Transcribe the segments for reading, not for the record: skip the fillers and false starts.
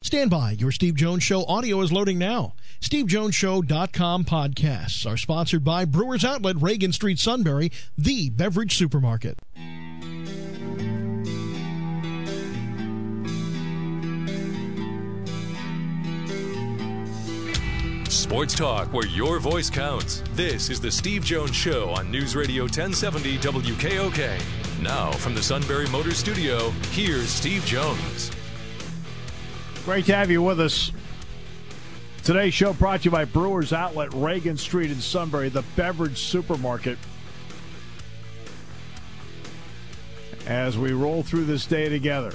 Stand by. Your Steve Jones Show audio is loading now. SteveJonesShow.com podcasts are sponsored by Brewers Outlet, Reagan Street, Sunbury, the beverage supermarket. Sports talk where your voice counts. This is the Steve Jones Show on News Radio 1070 WKOK. Now from the Sunbury Motors Studio, here's Steve Jones. Great to have you with us. Today's show brought to you by Brewers Outlet, Reagan Street in Sunbury, the beverage supermarket. As we roll through this day together.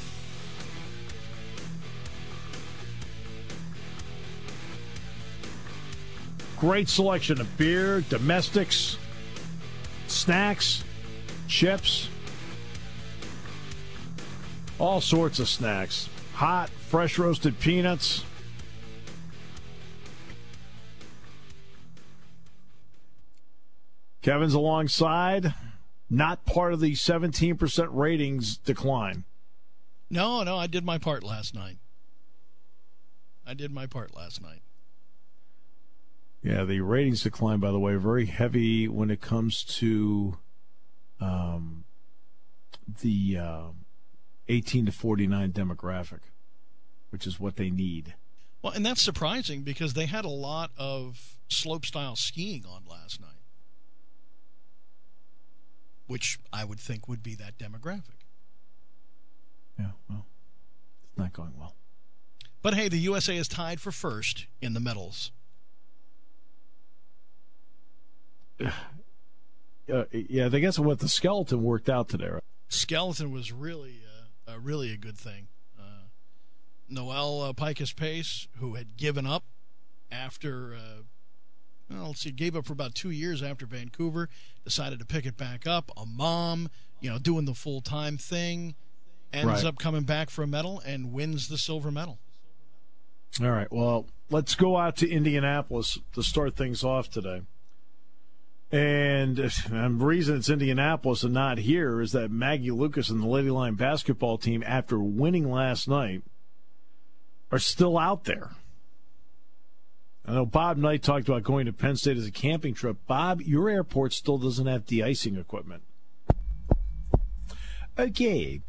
Great selection of beer, domestics, snacks, chips, all sorts of snacks. Hot, fresh roasted peanuts. Kevin's alongside, not part of the 17% ratings decline. No, I did my part last night. Yeah, the ratings decline, by the way, very heavy when it comes to the 18 to 49 demographic, which is what they need. Well, and that's surprising because they had a lot of slope-style skiing on last night, which I would think would be that demographic. Yeah, well, it's not going well. But hey, the USA is tied for first in the medals. Yeah, I guess what the skeleton worked out today, right? Skeleton was really a good thing. Noel Pikus-Pace, who had given up after, gave up for about 2 years after Vancouver, decided to pick it back up. A mom, doing the full-time thing, ends up coming back for a medal and wins the silver medal. All right, well, let's go out to Indianapolis to start things off today. And the reason it's Indianapolis and not here is that Maggie Lucas and the Lady Lion basketball team, after winning last night, are still out there. I know Bob Knight talked about going to Penn State as a camping trip. Bob, your airport still doesn't have de-icing equipment. Okay.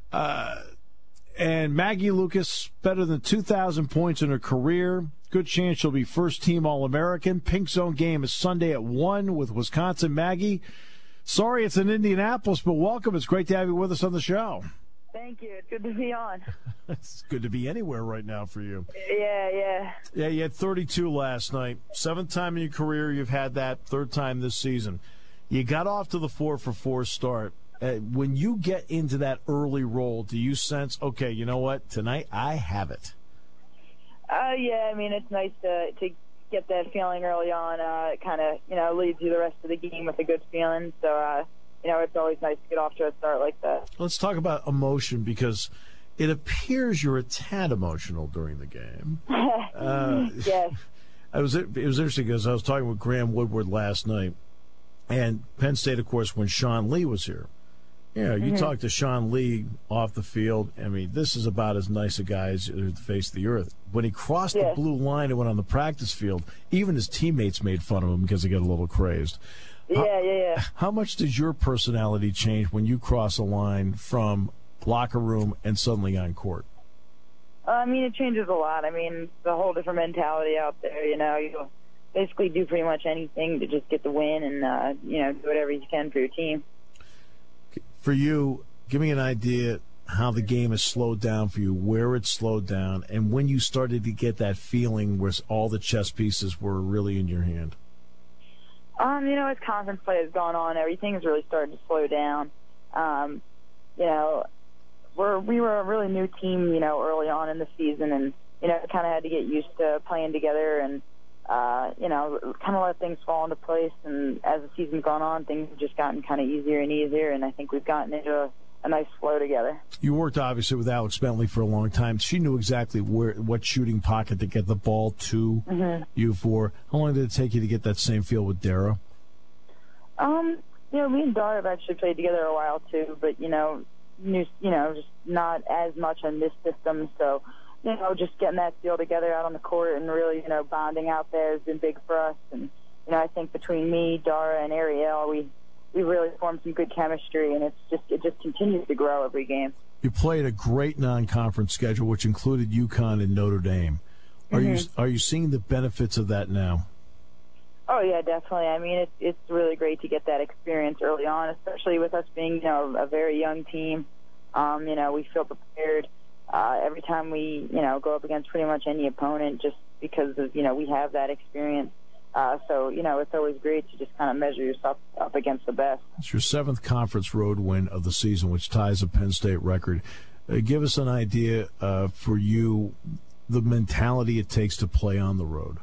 And Maggie Lucas, better than 2,000 points in her career. Good chance she'll be first-team All-American. Pink Zone game is Sunday at 1 with Wisconsin. Maggie, sorry it's in Indianapolis, but welcome. It's great to have you with us on the show. Thank you. It's good to be on. It's good to be anywhere right now for you. Yeah. Yeah, you had 32 last night. 7th time in your career you've had that, 3rd time this season. You got off to the 4-for-4 start. When you get into that early roll, do you sense, okay, you know what, tonight I have it? Yeah, I mean, it's nice to get that feeling early on. It kind of, leads you the rest of the game with a good feeling. So, it's always nice to get off to a start like that. Let's talk about emotion because it appears you're a tad emotional during the game. Yes. It was interesting because I was talking with Graham Woodward last night, and Penn State, of course, when Sean Lee was here. You talk to Sean Lee off the field. I mean, this is about as nice a guy as the face of the earth. When he crossed the blue line and went on the practice field, even his teammates made fun of him because he got a little crazed. Yeah. How much does your personality change when you cross a line from locker room and suddenly on court? I mean, it changes a lot. I mean, it's a whole different mentality out there. You basically do pretty much anything to just get the win and, do whatever you can for your team. For you, give me an idea how the game has slowed down for you, where it slowed down, and when you started to get that feeling where all the chess pieces were really in your hand. As conference play has gone on, everything's really started to slow down. We were a really new team, early on in the season, and, kind of had to get used to playing together and, kind of let things fall into place. And as the season's gone on, things have just gotten kind of easier and easier, and I think we've gotten into a nice flow together. You worked, obviously, with Alex Bentley for a long time. She knew exactly what shooting pocket to get the ball to you for. How long did it take you to get that same feel with Dara? Me and Dara have actually played together a while, too, but, just not as much in this system, so just getting that feel together out on the court and really, bonding out there has been big for us. And, I think between me, Dara, and Ariel, we really formed some good chemistry, and it just continues to grow every game. You played a great non-conference schedule, which included UConn and Notre Dame. Are you seeing the benefits of that now? Oh yeah, definitely. I mean, it's really great to get that experience early on, especially with us being a very young team. We feel prepared every time we go up against pretty much any opponent, just because of we have that experience. So it's always great to just kind of measure yourself up against the best. It's your 7th conference road win of the season, which ties a Penn State record. Give us an idea for you, the mentality it takes to play on the road.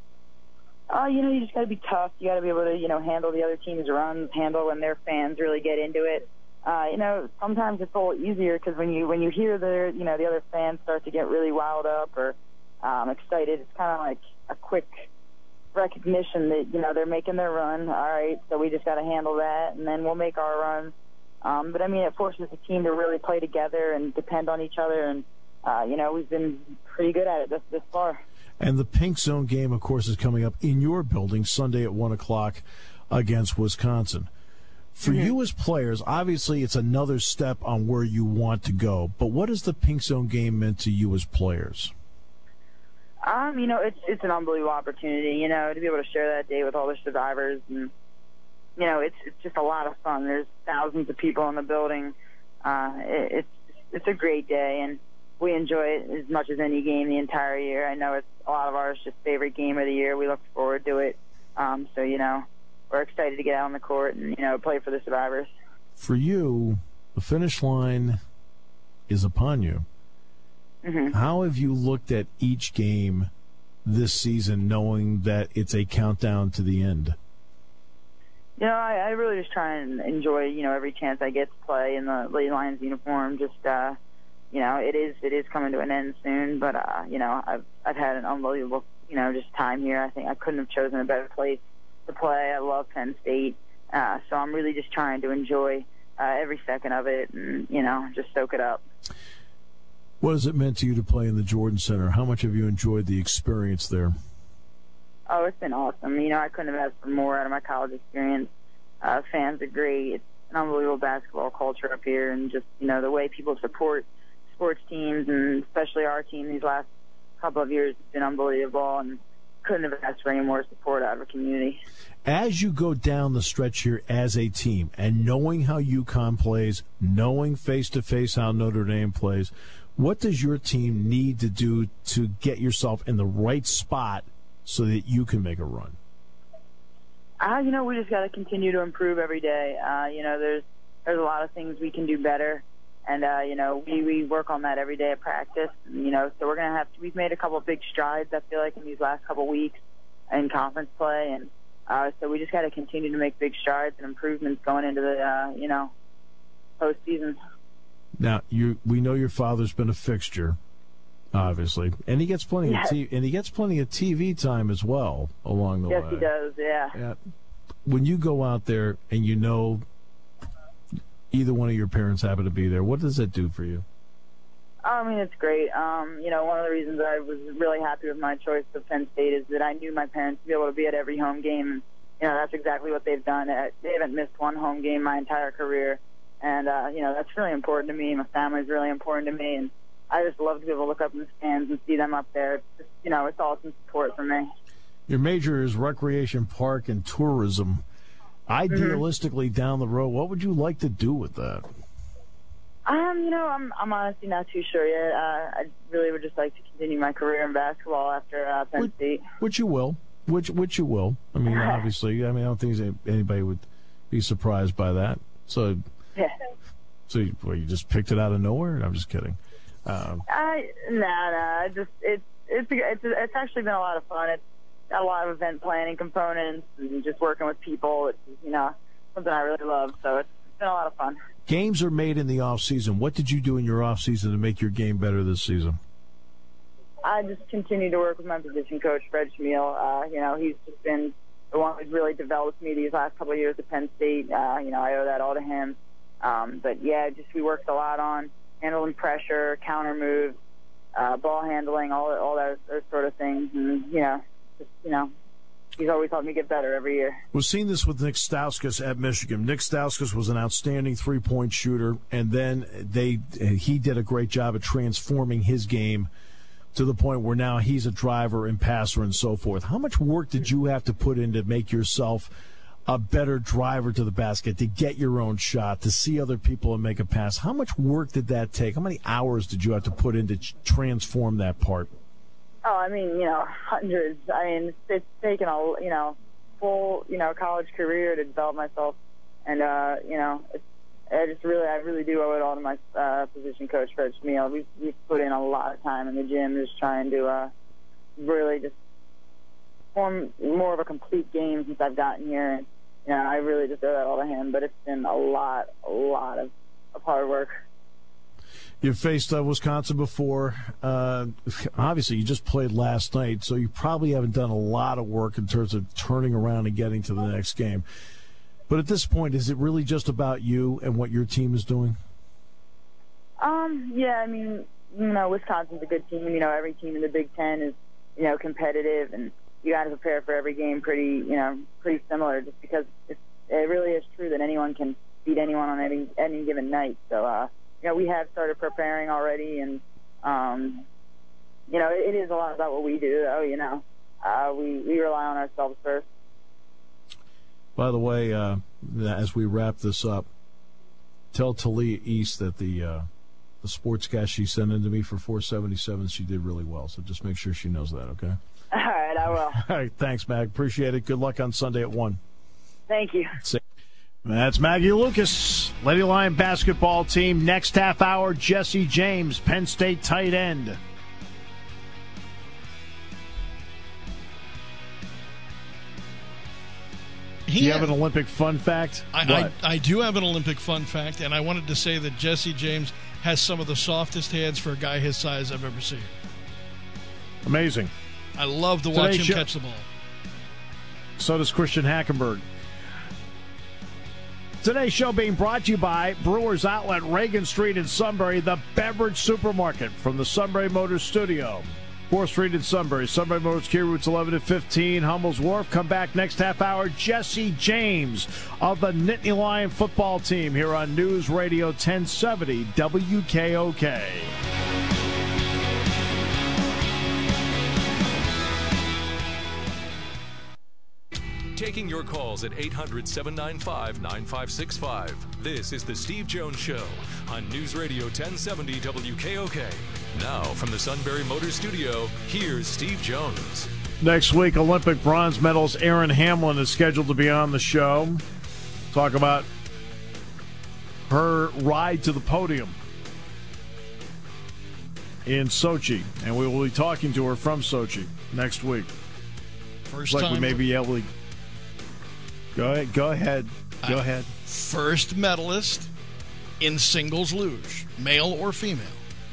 You just got to be tough. You got to be able to, handle the other team's runs, handle when their fans really get into it. Sometimes it's a little easier because when you hear the other fans start to get really wound up or excited, it's kind of like a quick recognition that they're making their run. All right, so we just got to handle that, and then we'll make our run. But I mean, it forces the team to really play together and depend on each other, and we've been pretty good at it this far. And the Pink Zone game, of course, is coming up in your building Sunday at 1:00 against Wisconsin. For you as players, obviously it's another step on where you want to go. But what has the Pink Zone game meant to you as players? It's an unbelievable opportunity, to be able to share that day with all the survivors. And, it's just a lot of fun. There's thousands of people in the building. It's a great day, and we enjoy it as much as any game the entire year. I know it's a lot of ours just favorite game of the year. We look forward to it. So, we're excited to get out on the court and, play for the survivors. For you, the finish line is upon you. Mm-hmm. How have you looked at each game this season, knowing that it's a countdown to the end? I really just try and enjoy, every chance I get to play in the Lady Lions uniform. Just, it is coming to an end soon, but, I've had an unbelievable, just time here. I think I couldn't have chosen a better place to play. I love Penn State, so I'm really just trying to enjoy every second of it and, just soak it up. What has it meant to you to play in the Jordan Center? How much have you enjoyed the experience there? Oh, it's been awesome. I couldn't have asked for more out of my college experience. Fans are great. It's an unbelievable basketball culture up here, and just, the way people support sports teams, and especially our team these last couple of years, has been unbelievable, and couldn't have asked for any more support out of a community. As you go down the stretch here as a team, and knowing how UConn plays, knowing face-to-face how Notre Dame plays, what does your team need to do to get yourself in the right spot so that you can make a run? We just got to continue to improve every day. There's a lot of things we can do better, and we work on that every day at practice. So we've made a couple of big strides, I feel like, in these last couple of weeks in conference play, and so we just got to continue to make big strides and improvements going into the postseason. Now, we know your father's been a fixture, obviously, and he gets plenty of TV time as well along the way. Yes, he does. Yeah. When you go out there and either one of your parents happen to be there, what does that do for you? It's great. One of the reasons I was really happy with my choice of Penn State is that I knew my parents would be able to be at every home game. That's exactly what they've done. They haven't missed one home game my entire career. And, that's really important to me. My family's really important to me. And I just love to be able to look up in the stands and see them up there. It's just, it's awesome support for me. Your major is recreation, park, and tourism. Idealistically, down the road, what would you like to do with that? I'm honestly not too sure yet. I really would just like to continue my career in basketball after Penn State. Which you will. Which you will. I mean, obviously, I don't think anybody would be surprised by that. So... Yeah. So you just picked it out of nowhere? I'm just kidding. No. It's actually been a lot of fun. It's got a lot of event planning components and just working with people. It's something I really love. So it's been a lot of fun. Games are made in the off season. What did you do in your off season to make your game better this season? I just continue to work with my position coach, Fred Schmiel. He's just been the one who's really developed me these last couple of years at Penn State. I owe that all to him. But we worked a lot on handling pressure, counter moves, ball handling, all those sort of things. And, he's always helped me get better every year. We've seen this with Nick Stauskas at Michigan. Nick Stauskas was an outstanding three-point shooter, and then he did a great job of transforming his game to the point where now he's a driver and passer and so forth. How much work did you have to put in to make yourself a better driver to the basket, to get your own shot, to see other people and make a pass? How much work did that take? How many hours did you have to put in to transform that part? Oh, I mean, hundreds. I mean, it's taken a, full, college career to develop myself. And, I really do owe it all to my position coach, Coach Meal. We've put in a lot of time in the gym just trying to really just form more of a complete game since I've gotten here. And, I really just owe that all to him. But it's been a lot of hard work. You've faced Wisconsin before. Obviously, you just played last night, so you probably haven't done a lot of work in terms of turning around and getting to the next game. But at this point, is it really just about you and what your team is doing? Yeah, I mean, Wisconsin's a good team. Every team in the Big Ten is, competitive, and you got to prepare for every game pretty similar, just because it really is true that anyone can beat anyone on any given night. So, we have started preparing already, and, it is a lot about what we do, though, we rely on ourselves first. By the way, as we wrap this up, tell Talia East that the sportscast she sent in to me for 477, she did really well. So just make sure she knows that, okay? All right, I will. All right, thanks, Mag. Appreciate it. Good luck on Sunday at 1. Thank you. That's Maggie Lucas, Lady Lion basketball team. Next half hour, Jesse James, Penn State tight end. Do you have an Olympic fun fact? I do have an Olympic fun fact, and I wanted to say that Jesse James has some of the softest hands for a guy his size I've ever seen. Amazing. I love to watch him catch the ball. So does Christian Hackenberg. Today's show being brought to you by Brewers Outlet, Reagan Street in Sunbury, the beverage supermarket from the Sunbury Motors Studio. 4th Street in Sunbury. Sunbury Motors, Key Routes 11 and 15. Hummel's Wharf. Come back next half hour. Jesse James of the Nittany Lion football team here on News Radio 1070 WKOK. Taking your calls at 800-795-9565. This is the Steve Jones Show on News Radio 1070 WKOK. Now, from the Sunbury Motors Studio, here's Steve Jones. Next week, Olympic bronze medalist Erin Hamlin is scheduled to be on the show. Talk about her ride to the podium in Sochi. And we will be talking to her from Sochi next week. First like time we may be able to... Go ahead. First medalist in singles luge, male or female.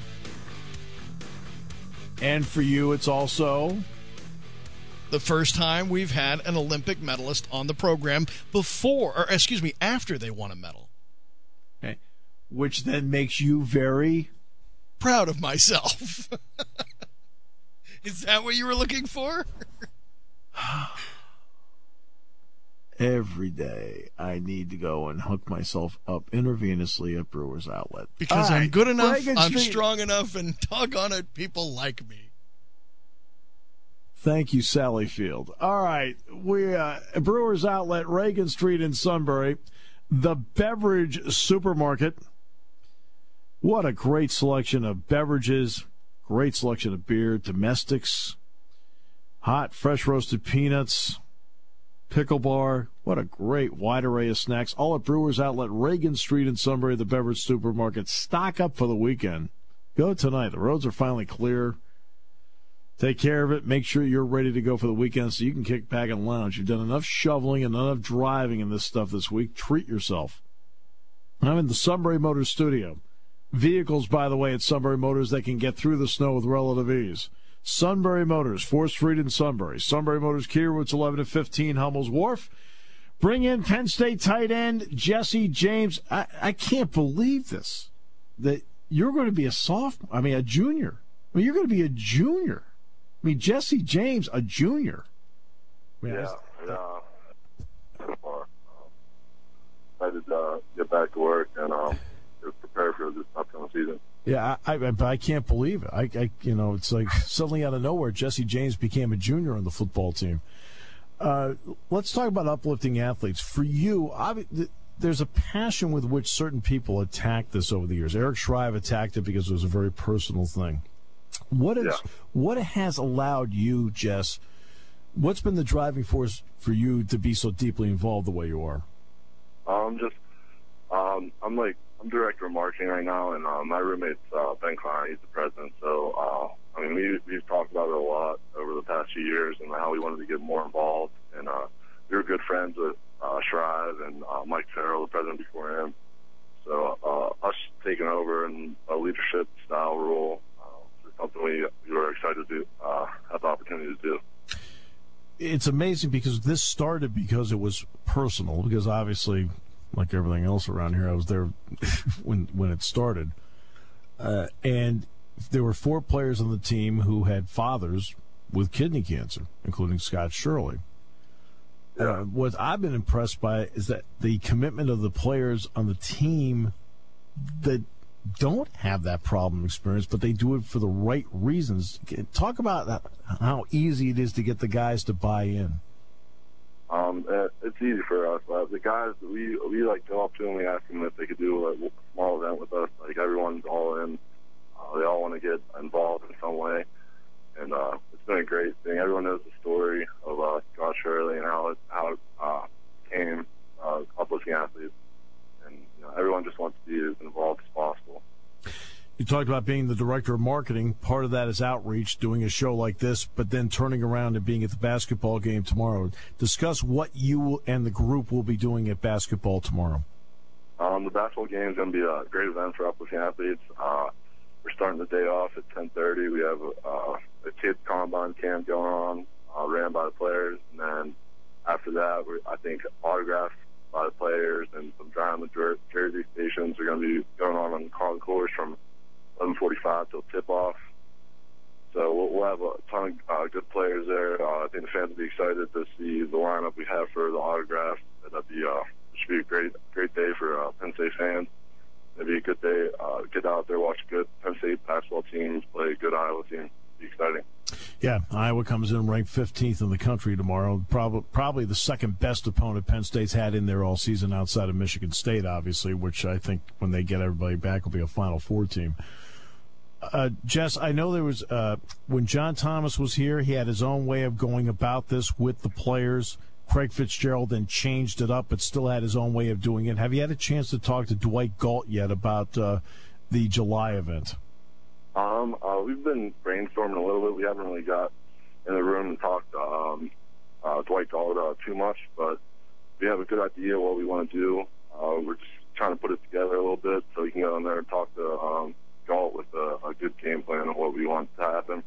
And for you, it's also the first time we've had an Olympic medalist on the program after they won a medal. Okay. Which then makes you very proud of myself. Is that what you were looking for? Every day, I need to go and hook myself up intravenously at Brewers Outlet. Because I'm good enough, I'm strong enough, and doggone it, people like me. Thank you, Sally Field. All right, we Brewers Outlet, Reagan Street in Sunbury, the beverage supermarket. What a great selection of beverages, great selection of beer, domestics, hot, fresh roasted peanuts, pickle bar. What a great wide array of snacks. All at Brewers Outlet, Reagan Street in Sunbury, the beverage supermarket. Stock up for the weekend. Go tonight. The roads are finally clear. Take care of it. Make sure you're ready to go for the weekend so you can kick back and lounge. You've done enough shoveling and enough driving in this stuff this week. Treat yourself. I'm in the Sunbury Motors studio. Vehicles, by the way, at Sunbury Motors that can get through the snow with relative ease. Sunbury Motors, 4th Street in Sunbury. Sunbury Motors, Key Routes 11 and 15, Hummel's Wharf. Bring in Penn State tight end Jesse James. I can't believe this, that you're going to be a junior. I mean, you're going to be a junior. I mean, Jesse James, a junior. Yeah. Excited to get back to work and prepare for this upcoming season. Yeah, I can't believe it. It's like suddenly out of nowhere, Jesse James became a junior on the football team. Let's talk about uplifting athletes. For you, there's a passion with which certain people attack this over the years. Eric Shrive attacked it because it was a very personal thing. What has allowed you, Jess? What's been the driving force for you to be so deeply involved the way you are? I'm director of marketing right now, and my roommate's Ben Klein. He's the president. So, we've talked about it a lot over the past few years and how we wanted to get more involved. And we were good friends with Shrive and Mike Farrell, the president before him. So us taking over in a leadership style role is something we were excited to have the opportunity to do. It's amazing because this started because it was personal, because obviously, like everything else around here, I was there when it started. And there were 4 players on the team who had fathers with kidney cancer, including Scott Shirley. What I've been impressed by is that the commitment of the players on the team that don't have that problem experience, but they do it for the right reasons. Talk about how easy it is to get the guys to buy in. It's easy for us. The guys, we like go up to them, we ask them if they could do a small event with us. Like, everyone's all in. They all want to get involved in some way. And it's been a great thing. Everyone knows the story of Scott Shirley and how it came uplifting athletes. And everyone just wants to be as involved as possible. You talked about being the director of marketing. Part of that is outreach, doing a show like this, but then turning around and being at the basketball game tomorrow. Discuss what you and the group will be doing at basketball tomorrow. The basketball game is going to be a great event for uplifting athletes. We're starting the day off at 10:30. We have a kids combine camp going on, ran by the players, and then after that, I think autographs by the players and some dry on the jersey stations are going to be going on the concourse from 11:45 till tip-off. So we'll have a ton of good players there. I think the fans will be excited to see the lineup we have for the autographs. It should be a great day for Penn State fans. It'll be a good day. Get out there, watch a good Penn State basketball teams play a good Iowa team. It'll be exciting. Yeah, Iowa comes in ranked 15th in the country tomorrow. Probably the second best opponent Penn State's had in there all season outside of Michigan State, obviously, which I think when they get everybody back will be a Final Four team. Jess, I know there was when John Thomas was here, he had his own way of going about this with the players. Craig Fitzgerald then changed it up, but still had his own way of doing it. Have you had a chance to talk to Dwight Galt yet about the July event? We've been brainstorming a little bit. We haven't really got in the room and talked to Dwight Galt too much, but we have a good idea what we want to do. We're just trying to put it together a little bit so we can go in there and talk to Galt with a good game plan of what we want to happen.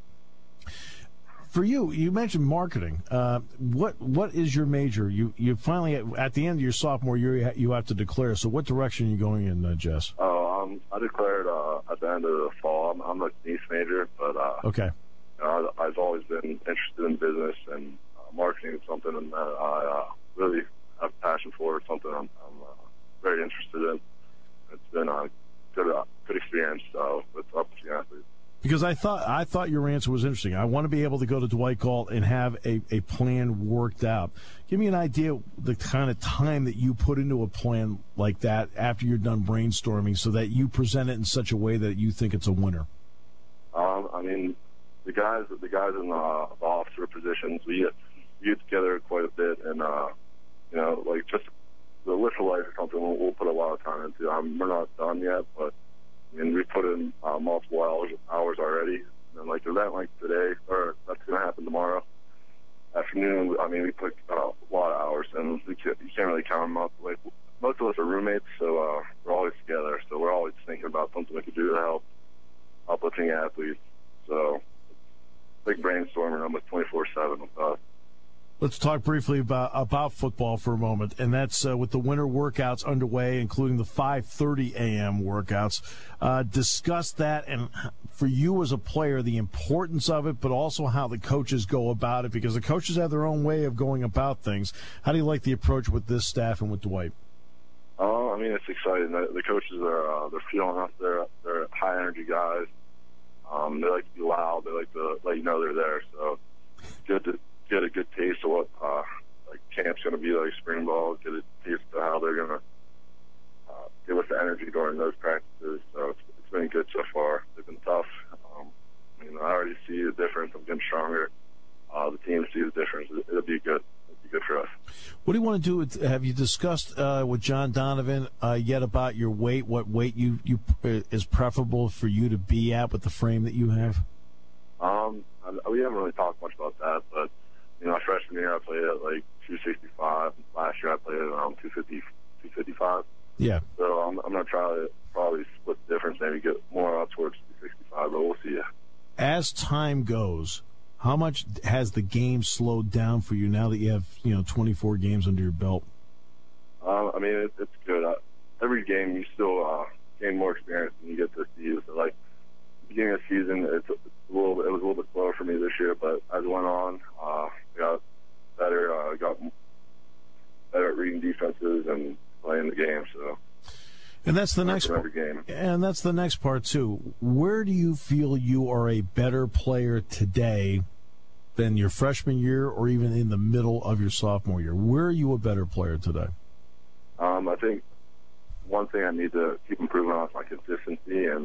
For you, you mentioned marketing. What is your major? You finally, at the end of your sophomore year, you have to declare. So what direction are you going in, Jess? I declared at the end of the fall. I'm a niche major, but okay. I've always been interested in business, and marketing is something that I really have a passion for. It's something I'm very interested in. It's been a good experience with uplifting athletes. Because I thought your answer was interesting. I want to be able to go to Dwight Galt and have a plan worked out. Give me an idea of the kind of time that you put into a plan like that after you're done brainstorming so that you present it in such a way that you think it's a winner. The guys in the officer positions, we get together quite a bit, and like just the electrolyte is something we'll put a lot of time into. We're not done yet, but we put in multiple hours already. And like an event like today, or that's going to happen tomorrow afternoon. We put a lot of hours, and you can't really count them up. Like, most of us are roommates, so we're always together. So we're always thinking about something we could do to help uplifting athletes. So it's big brainstorming almost 24/7 with us. Let's talk briefly about football for a moment, and that's with the winter workouts underway, including the 5:30 a.m. workouts. Discuss that, and for you as a player, the importance of it, but also how the coaches go about it, because the coaches have their own way of going about things. How do you like the approach with this staff and with Dwight? I mean, it's exciting. The coaches are they're feeling us. They're high energy guys. They like to be loud. They like to let you know they're there. So it's good to get a good taste of what like camp's going to be like, spring ball. Get a taste of how they're going to give us the energy during those practices. So it's been good so far. They've been tough. I already see the difference. I'm getting stronger. The team sees the difference. It'll be good. It'll be good for us. What do you want to do? Have you discussed with John Donovan yet about your weight? What weight you is preferable for you to be at with the frame that you have? We haven't really talked much about that, but my freshman year I played at like 265. Last year I played at 250, 255. Yeah. So I'm going to try to probably split the difference, maybe get more out towards 265, but we'll see. As time goes, how much has the game slowed down for you now that you have 24 games under your belt? It's good. Every game you still gain more experience than you get to see. So like beginning of the season, it was a little bit slower for me this year, but as it went on, I got better. Got better at reading defenses and playing the game. So. And that's the next part. And that's the next part too. Where do you feel you are a better player today than your freshman year, or even in the middle of your sophomore year? Where are you a better player today? I think one thing I need to keep improving on is my consistency. And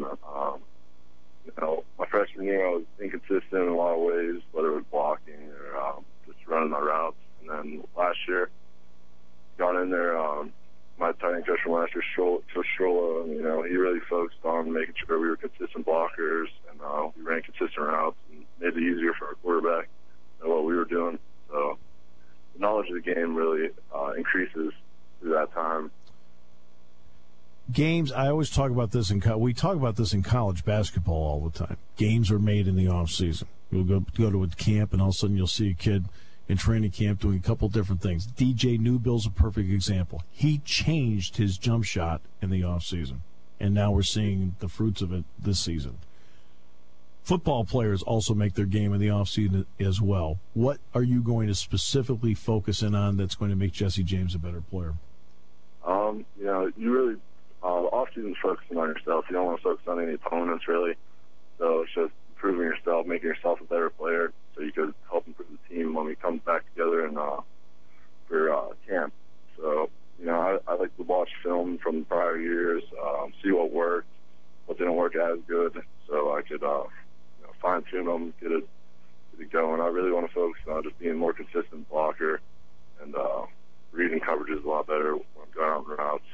my freshman year I was inconsistent in a lot of ways, whether it was blocking or just running my routes. And then last year, got in there. My tight end coach from last year, Coach Strola, he really focused on making sure we were consistent blockers, and we ran consistent routes and made it easier for our quarterback than what we were doing. So the knowledge of the game really increases through that time. Games, I always talk about this we talk about this in college basketball all the time. Games are made in the off season. You'll go to a camp, and all of a sudden you'll see a kid in training camp doing a couple different things. DJ Newbill's a perfect example. He changed his jump shot in the offseason, and now we're seeing the fruits of it this season. Football players also make their game in the offseason as well. What are you going to specifically focus in on that's going to make Jesse James a better player? You really, the offseason is focusing on yourself. You don't want to focus on any opponents, really. So it's just improving yourself, making yourself a better player so you could help improve the team when we come back together for camp. So, I like to watch film from the prior years, see what worked, what didn't work as good, so I could fine-tune them, get it going. I really want to focus on just being a more consistent blocker and reading coverages a lot better when I'm going out in routes.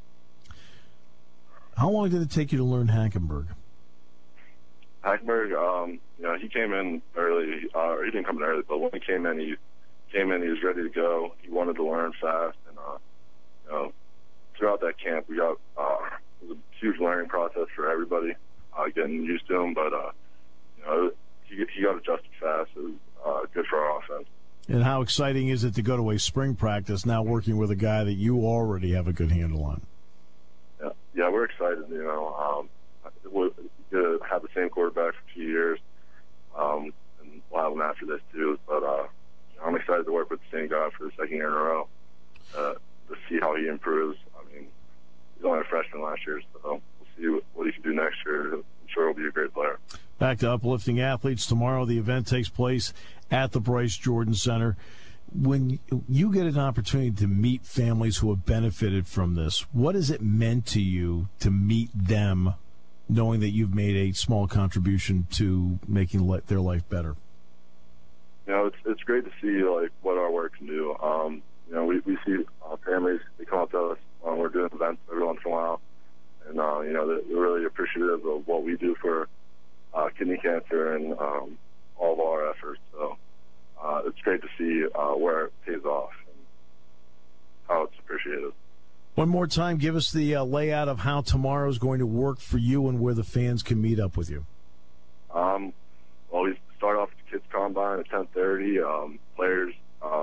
How long did it take you to learn Hackenberg? Hackenberg, he came in early. He didn't come in early, but when he came in, he was ready to go. He wanted to learn fast, and throughout that camp, we got it was a huge learning process for everybody, getting used to him. But he got adjusted fast. It was good for our offense. And how exciting is it to go to a spring practice now working with a guy that you already have a good handle on? Yeah, we're excited. We'll have the same quarterback for 2 years, and we'll have him after this too. But I'm excited to work with the same guy for the second year in a row to see how he improves. He's only a freshman last year, so we'll see what he can do next year. I'm sure he'll be a great player. Back to Uplifting Athletes tomorrow. The event takes place at the Bryce Jordan Center. When you get an opportunity to meet families who have benefited from this, what has it meant to you to meet them, knowing that you've made a small contribution to making their life better? It's great to see what our work can do. We see families, they come up to us when we're doing events every once in a while, and they're really appreciative of what we do for kidney cancer and all of our efforts. So it's great to see where it pays off and how it's appreciated. One more time, give us the layout of how tomorrow is going to work for you and where the fans can meet up with you. Well, we start off with the Kids Combine at 10:30. Players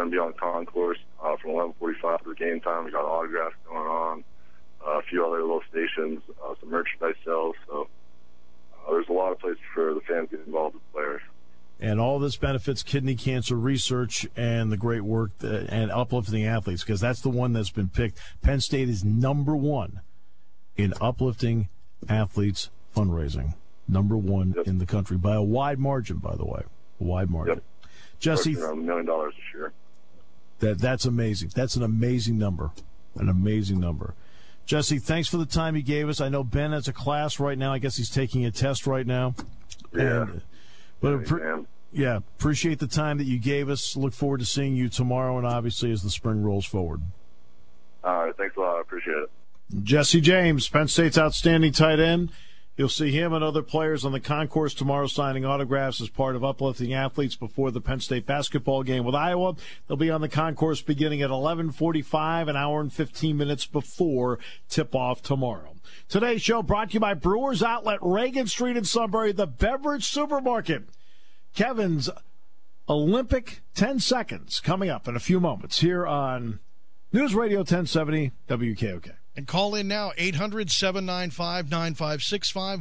going to be on the concourse from 11:45 to game time. We got autographs going on, a few other little stations, some merchandise sales. So there's a lot of places for the fans to get involved with players. And all this benefits kidney cancer research and the great work and uplifting athletes, because that's the one that's been picked. Penn State is number one in uplifting athletes fundraising. Number one in the country by a wide margin, by the way. A wide margin. Yep. Jesse, around $1 million this year. That's amazing. That's an amazing number. An amazing number. Jesse, thanks for the time you gave us. I know Ben has a class right now. I guess he's taking a test right now. Yeah. Appreciate the time that you gave us. Look forward to seeing you tomorrow and obviously as the spring rolls forward. All right. Thanks a lot. I appreciate it. Jesse James, Penn State's outstanding tight end. You'll see him and other players on the concourse tomorrow signing autographs as part of uplifting athletes before the Penn State basketball game with Iowa. They'll be on the concourse beginning at 11:45, an hour and 15 minutes before tip-off tomorrow. Today's show brought to you by Brewers Outlet, Reagan Street in Sunbury, the beverage supermarket. Kevin's Olympic 10 seconds coming up in a few moments here on News Radio 1070 WKOK. And call in now, 800-795-9565,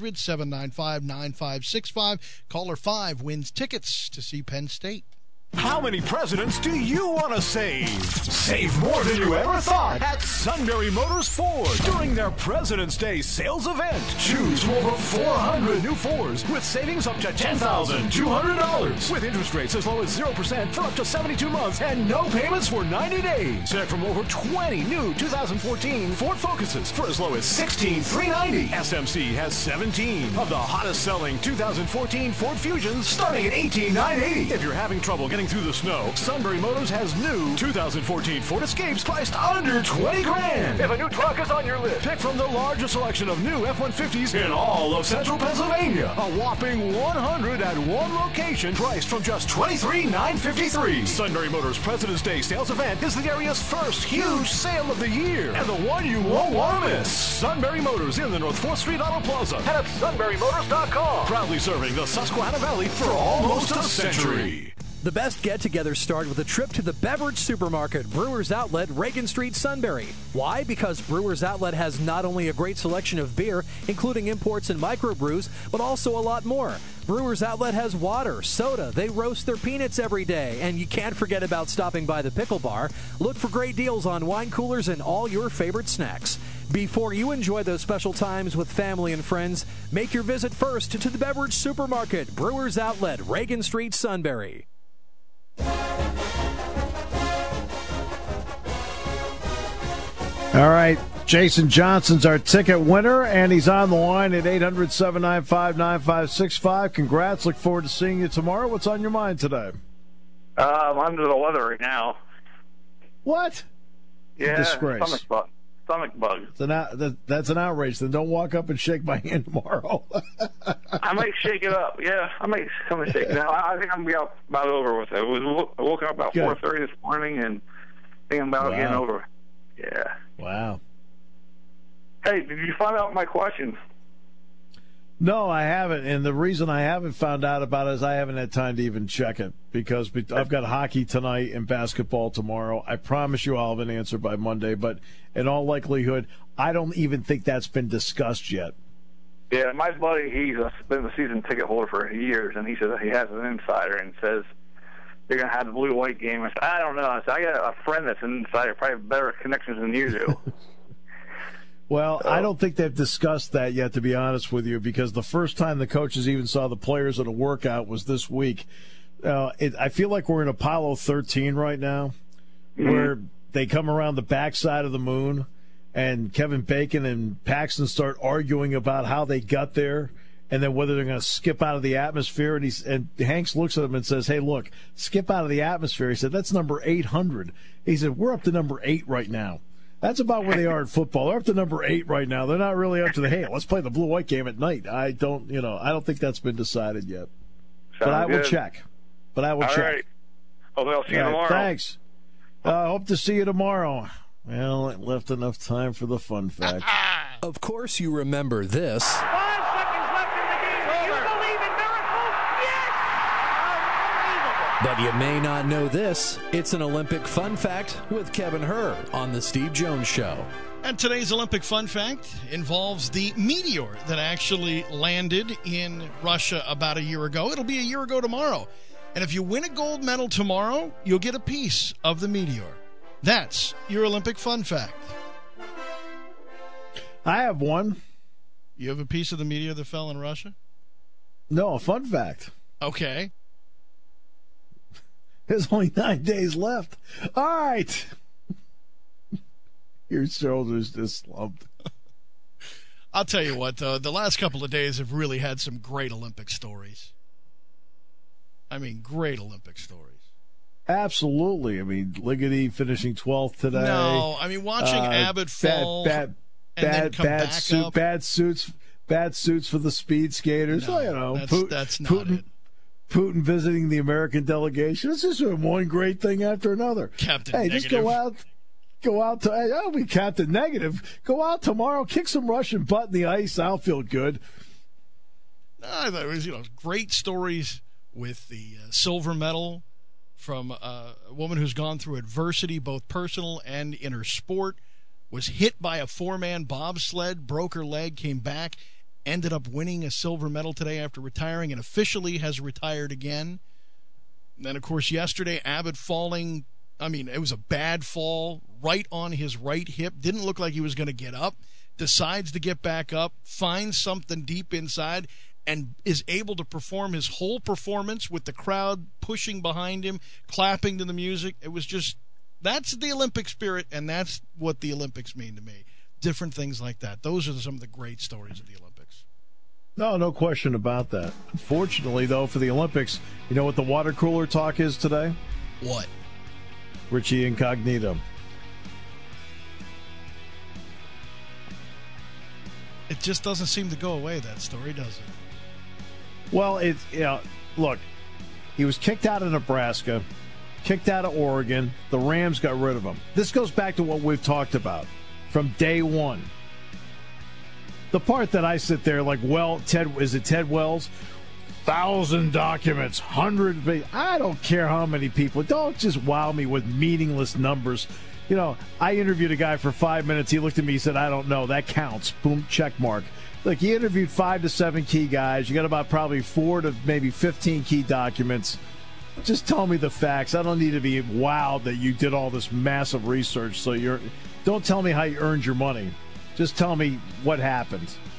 1-800-795-9565. Caller 5 wins tickets to see Penn State. How many presidents do you want to save? Save more than you ever thought at Sunbury Motors Ford during their President's Day sales event. Choose from over 400 new Fords with savings up to $10,200 with interest rates as low as 0% for up to 72 months and no payments for 90 days. Check from over 20 new 2014 Ford Focuses for as low as $16,390. SMC has 17 of the hottest selling 2014 Ford Fusions starting at $18,980. If you're having trouble getting through the snow, Sunbury Motors has new 2014 Ford Escapes priced under $20,000. If a new truck is on your list, pick from the largest selection of new F-150s in all of central Pennsylvania. A whopping 100 at one location, priced from just $23,953. Sunbury Motors President's Day sales event is the area's first huge sale of the year, and the one you won't want to miss. Sunbury Motors in the North 4th Street Auto Plaza and at sunburymotors.com. Proudly serving the Susquehanna Valley for almost a century. The best get-togethers start with a trip to the beverage supermarket, Brewers Outlet, Reagan Street, Sunbury. Why? Because Brewers Outlet has not only a great selection of beer, including imports and microbrews, but also a lot more. Brewers Outlet has water, soda, they roast their peanuts every day, and you can't forget about stopping by the pickle bar. Look for great deals on wine coolers and all your favorite snacks. Before you enjoy those special times with family and friends, make your visit first to the beverage supermarket, Brewers Outlet, Reagan Street, Sunbury. All right, Jason Johnson's our ticket winner, and he's on the line at 800-795-9565. Congrats. Look forward to seeing you tomorrow. What's on your mind today? I'm under the weather right now. What? Yeah, disgrace. Stomach bug. That's an outrage. Then don't walk up and shake my hand tomorrow. I might shake it up. Yeah, I might come and shake it up. I think I'm going to be about over with it. I woke up about 4:30 this morning and think I'm about getting over it. Yeah. Wow. Hey, did you find out my question? No, I haven't. And the reason I haven't found out about it is I haven't had time to even check it because I've got hockey tonight and basketball tomorrow. I promise you I'll have an answer by Monday, but in all likelihood, I don't even think that's been discussed yet. Yeah, my buddy, he's been a season ticket holder for years, and he says he has an insider and says they're going to have the blue-white game. I said, I don't know. I said, I got a friend that's an insider, probably have better connections than you do. Well, I don't think they've discussed that yet, to be honest with you, because the first time the coaches even saw the players at a workout was this week. I feel like we're in Apollo 13 right now, where they come around the backside of the moon, and Kevin Bacon and Paxton start arguing about how they got there, and then whether they're going to skip out of the atmosphere. And Hanks looks at him and says, hey, look, skip out of the atmosphere. He said, that's number 800. He said, we're up to number 8 right now. That's about where they are in football. They're up to number 8 right now. They're not really up to hey, let's play the blue-white game at night. I don't think that's been decided yet. But I will check. All right. Well, I'll see you tomorrow. Thanks. Hope to see you tomorrow. Well, it left enough time for the fun fact. Of course you remember this. 5 seconds left in the game. Do you believe in miracles? Yes! Unbelievable. But you may not know this. It's an Olympic fun fact with Kevin Herr on The Steve Jones Show. And today's Olympic fun fact involves the meteor that actually landed in Russia about a year ago. It'll be a year ago tomorrow. And if you win a gold medal tomorrow, you'll get a piece of the meteor. That's your Olympic fun fact. I have one. You have a piece of the meteor that fell in Russia? No, a fun fact. Okay. There's only 9 days left. All right. Your shoulders just slumped. I'll tell you what, though, the last couple of days have really had some great Olympic stories. I mean, great Olympic stories. Absolutely. I mean, Ligety finishing 12th today. No, I mean, watching Abbott fall and then come back up. Bad suits for the speed skaters. No, you know, that's not it. Putin visiting the American delegation. It's just one great thing after another. Captain Negative. Just go out to, I'll be Captain Negative. Go out tomorrow, kick some Russian butt in the ice. I'll feel good. No, I thought it was, great stories with the silver medal from a woman who's gone through adversity, both personal and in her sport, was hit by a four-man bobsled, broke her leg, came back, ended up winning a silver medal today after retiring, and officially has retired again. And then, of course, yesterday, Abbott falling. I mean, it was a bad fall right on his right hip. Didn't look like he was going to get up. Decides to get back up, finds something deep inside, and is able to perform his whole performance with the crowd pushing behind him, clapping to the music. It was just, that's the Olympic spirit, and that's what the Olympics mean to me. Different things like that. Those are some of the great stories of the Olympics. No question about that. Unfortunately, though, for the Olympics, you know what the water cooler talk is today? What? Richie Incognito. It just doesn't seem to go away, that story, does it? Well, look, he was kicked out of Nebraska, kicked out of Oregon. The Rams got rid of him. This goes back to what we've talked about from day one. The part that I sit there like, well, Ted Wells? 1,000 documents, 100 pages. I don't care how many people. Don't just wow me with meaningless numbers. I interviewed a guy for 5 minutes. He looked at me, he said, I don't know. That counts. Boom, check mark. Look, he interviewed 5 to 7 key guys. You got about probably 4 to maybe 15 key documents. Just tell me the facts. I don't need to be wowed that you did all this massive research. Don't tell me how you earned your money. Just tell me what happened.